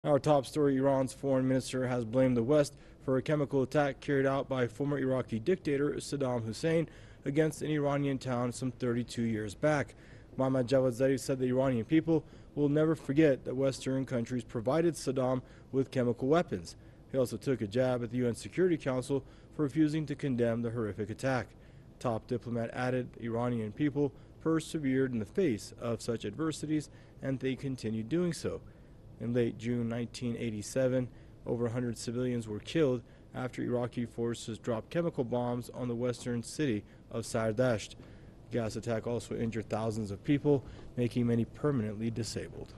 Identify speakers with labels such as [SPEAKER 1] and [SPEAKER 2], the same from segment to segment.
[SPEAKER 1] Our top story: Iran's foreign minister has blamed the West for a chemical attack carried out by former Iraqi dictator Saddam Hussein against an Iranian town some 32 years back. Mohammad Javad Zarif said the Iranian people will never forget that Western countries provided Saddam with chemical weapons. He also took a jab at the UN Security Council for refusing to condemn the horrific attack. Top diplomat added the Iranian people persevered in the face of such adversities, and they continue doing so. In late June 1987, over 100 civilians were killed after Iraqi forces dropped chemical bombs on the western city of Sardasht. The gas attack also injured thousands of people, making many permanently disabled.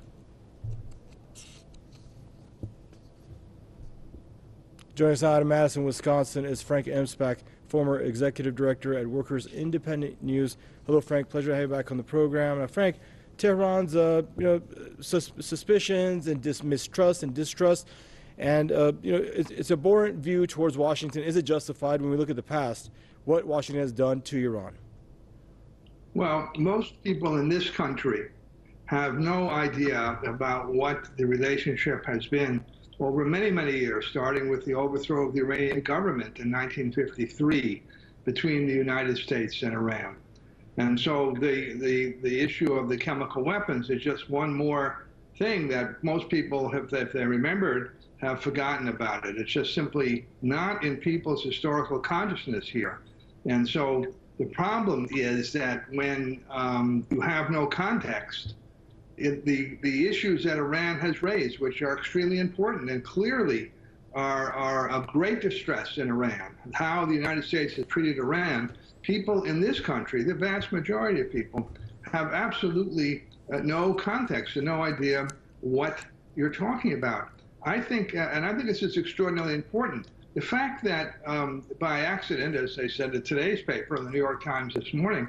[SPEAKER 1] Joining us now out of Madison, Wisconsin is Frank Emspak, former executive director at Workers Independent News. Hello, Frank. Pleasure to have you back on the program. Now, Frank, Tehran's suspicions and mistrust and distrust, and it's a abhorrent view towards Washington. Is it justified when we look at the past, what Washington has done to Iran?
[SPEAKER 2] Well, most people in this country have no idea about what the relationship has been over many, many years, starting with the overthrow of the Iranian government in 1953 between the United States and Iran. And so the issue of the chemical weapons is just one more thing that most people, if they remembered, have forgotten about it. It's just simply not in people's historical consciousness here. And so the problem is that when you have no context, the issues that Iran has raised, which are extremely important and clearly are of great distress in Iran, how the United States has treated Iran, people in this country, the vast majority of people, have absolutely no context and no idea what you're talking about. I think, and I think this is extraordinarily important, the fact that by accident, as they said in today's paper, in the New York Times this morning,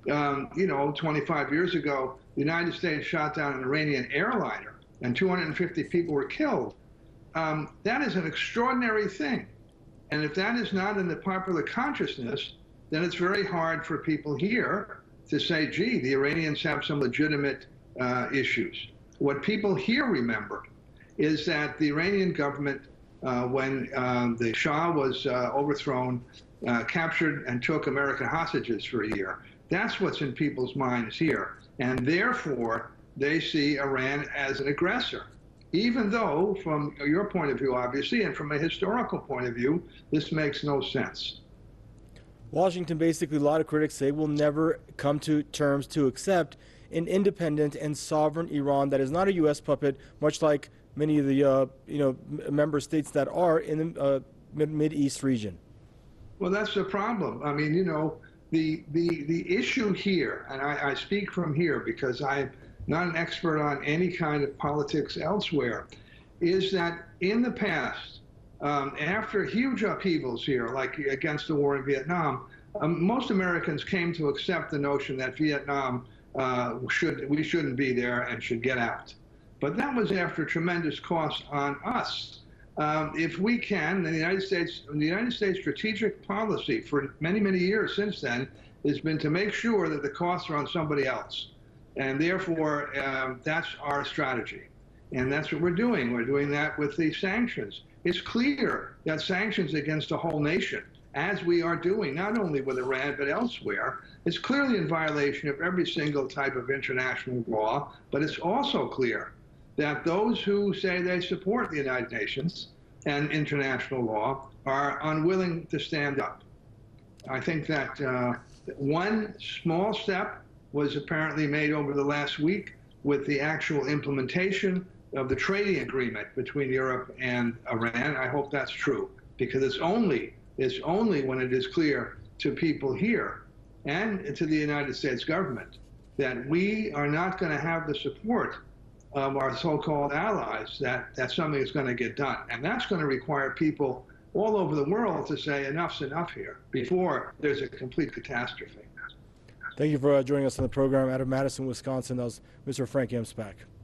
[SPEAKER 2] 25 years ago, the United States shot down an Iranian airliner and 250 people were killed. That is an extraordinary thing. And if that is not in the popular consciousness, then it's very hard for people here to say, gee, the Iranians have some legitimate issues. What people here remember is that the Iranian government, when the Shah was overthrown, captured and took American hostages for a year. That's what's in people's minds here. And therefore, they see Iran as an aggressor. Even though, from your point of view, obviously, and from a historical point of view, this makes no sense.
[SPEAKER 1] Washington, basically, a lot of critics say, will never come to terms to accept an independent and sovereign Iran that is not a U.S. puppet, much like many of the member states that are in the Mid-East region.
[SPEAKER 2] Well, that's the problem. I mean, the issue here, and I speak from here because I'm not an expert on any kind of politics elsewhere, is that in the past, after huge upheavals here, like against the war in Vietnam, most Americans came to accept the notion that Vietnam we shouldn't be there and should get out. But that was after tremendous cost on us. If we can, the United States strategic policy for many, many years since then has been to make sure that the costs are on somebody else. And therefore, that's our strategy. And that's what we're doing. We're doing that with the sanctions. It's clear that sanctions against a whole nation, as we are doing, not only with Iran, but elsewhere, is clearly in violation of every single type of international law. But it's also clear that those who say they support the United Nations and international law are unwilling to stand up. I think that one small step was apparently made over the last week with the actual implementation of the trading agreement between Europe and Iran. I hope that's true, because it's only when it is clear to people here and to the United States government that we are not going to have the support of our so-called allies that something is going to get done. And that's going to require people all over the world to say enough's enough here before there's a complete catastrophe.
[SPEAKER 1] Thank you for joining us on the program out of Madison, Wisconsin. That was Mr. Frank Emspak.